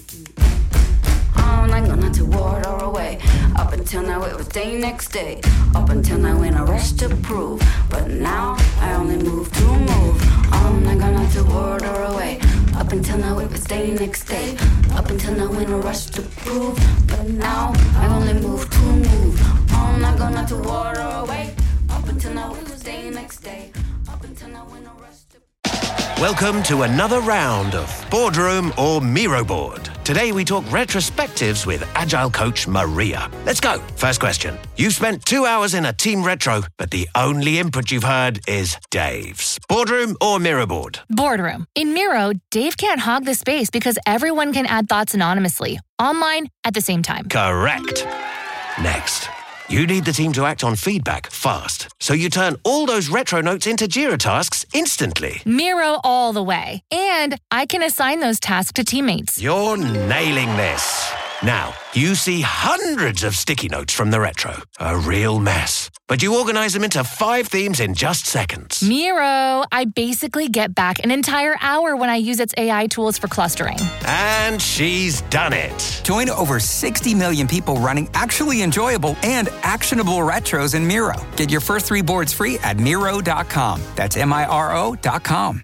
Speaker 3: On I go, not to ward or away. Up until now it was day next day. Up until now in a rush to prove. But now I only move to move. On I go, not to ward or away. Up until now it was day next day. Up until now in a rush to prove. But now I only move to move. On I go, not to ward or away. Up until now it was day next day. Up until now in a rush to
Speaker 9: Welcome to another round of Boardroom or Miro Board. Today we talk retrospectives with Agile coach Maria. Let's go. First question. You've spent two hours in a team retro, but the only input you've heard is Dave's. Boardroom or Miro Board?
Speaker 10: Boardroom. In Miro, Dave can't hog the space because everyone can add thoughts anonymously, online, at the same time.
Speaker 9: Correct. Next. You need the team to act on feedback fast, so you turn all those retro notes into Jira tasks instantly.
Speaker 10: Miro all the way. And I can assign those tasks to teammates.
Speaker 9: You're nailing this. Now, you see hundreds of sticky notes from the retro. A real mess. But you organize them into five themes in just seconds.
Speaker 10: Miro, I basically get back an entire hour when I use its A I tools for clustering.
Speaker 9: And she's done it.
Speaker 11: Join over sixty million people running actually enjoyable and actionable retros in Miro. Get your first three boards free at Miro dot com. That's M I R O dot com.